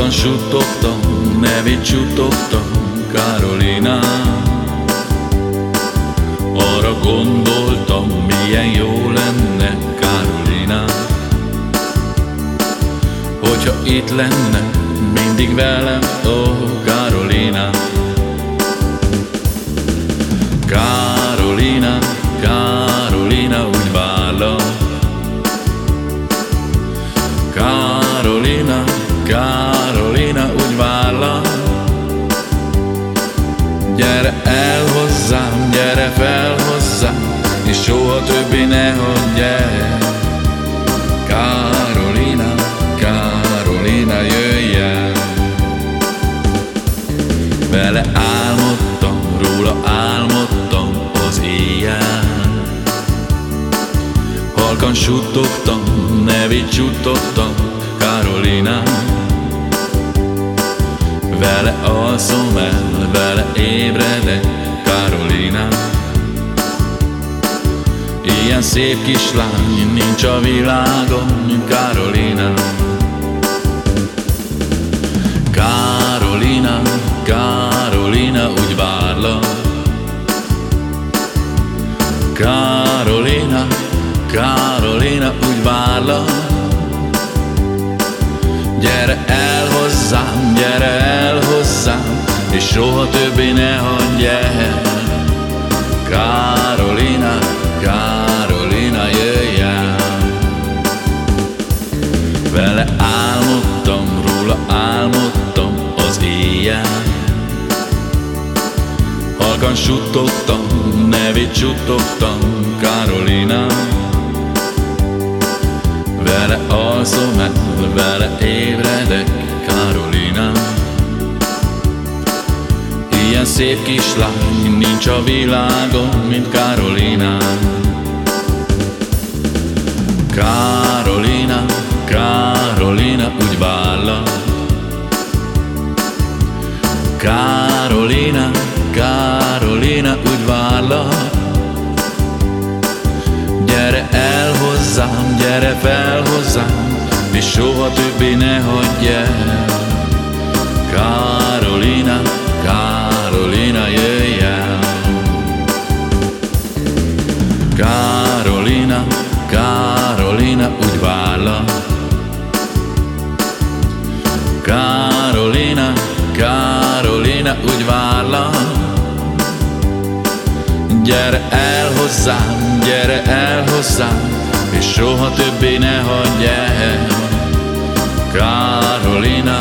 Halkan suttogtam, nevét suttogtam, Carolina. Arra gondoltam, milyen jó lenne, Carolina, hogyha itt lenne mindig velem, Carolina. Carolina, Carolina, úgy várlak. Carolina, Carolina, úgy várlak. Gyere el hozzám, gyere fel hozzám, és soha többé ne hagyj el. Carolina, Carolina, jöjj el. Vele álmodtam, róla álmodtam az éjjel. Halkan suttogtam, nevét suttogtam, Carolina. Vele alszom el, vele ébredek, Carolina. Ilyen szép kislány nincs a világon, mint Carolina. Carolina, Carolina, úgy várlak. Carolina, Carolina, úgy várlak. Gyere el hozzám, gyere el hozzám, és soha többé ne hagyj el. Carolina, Carolina, jöjj el. Vele álmodtam, róla álmodtam az éjjel. Halkan suttogtam, nevét suttogtam, Carolina. Vele alszom el, vele ébredek, Carolina. Ilyen szép kislány nincs a világon, mint Carolina. Carolina, Carolina, úgy várlak. Carolina, Carolina, úgy várlak. Gyere el hozzám, gyere fel hozzám, és soha többé ne hagyj el. Carolina, Carolina, jöjj el. Carolina, Carolina, úgy várlak. Carolina, Carolina, úgy várlak. Gyere el hozzám, gyere el hozzám, és soha többé ne hagyj el. Carolina,